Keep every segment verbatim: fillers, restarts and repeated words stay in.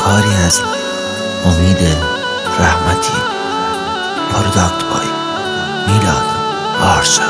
کاری از امید رحمتی پروداکت بای میلاد آرشا.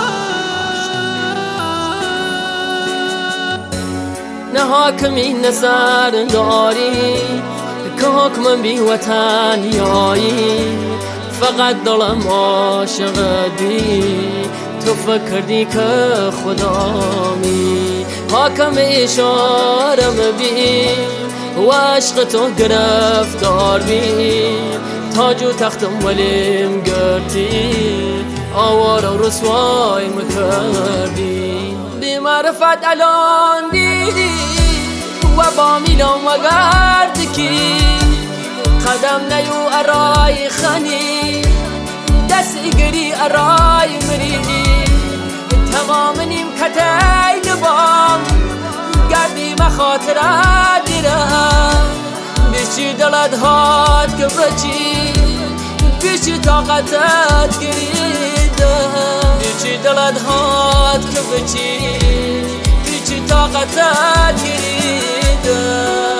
نه حاکمی نه سرداری که حکم بی وطنیایی، فقط دلم عاشق دی تو فکر دی که خدامی. حاکم اشارم بی و عشق تو گرفتار بی، تاج و تختم ولیم گرتی آوار و رسوای مکردی. بی معرفت الان دیدی و با میلان و گرد کی قدم نیو ارای خنی دست گری ارای مری تمام نیم کتی لبام گردی مخاطرات دیرم بیشی دلت هات که بچی بیشی طاقتت گریدم بیشی دلت هات که بچی بیشی طاقتت گریدم.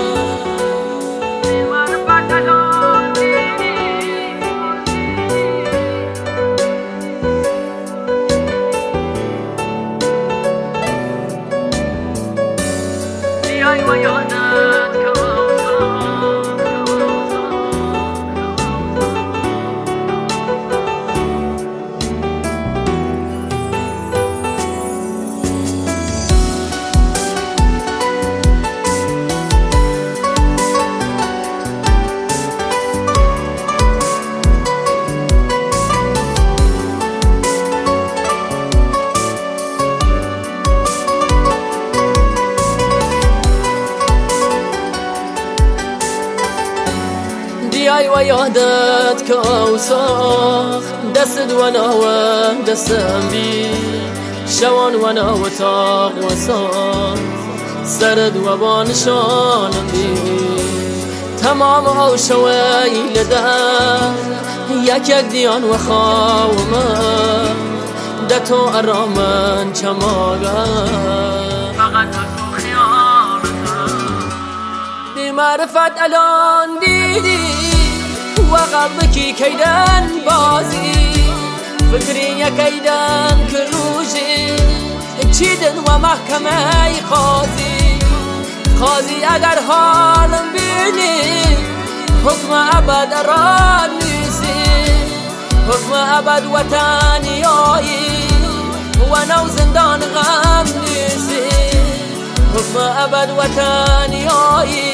بیای و یادت که اوساخ دست و ناو دستم بی شوان و ناو تاق و سان سرد و بانشانم بی تمام او شوی لدن یک یک دیان و خواهم دتو ارامن چماغن فقط تو خیالتم. بی معرفت الان دیدی و قلب کی کیدن بازی فکری یکیدن که روشی چیدن و محکمه قاضی قاضی اگر حالم بینی حکم ابد اراد نیسی حکم ابد وطنیایی و نو زندان غم نیسی حکم ابد وطنیایی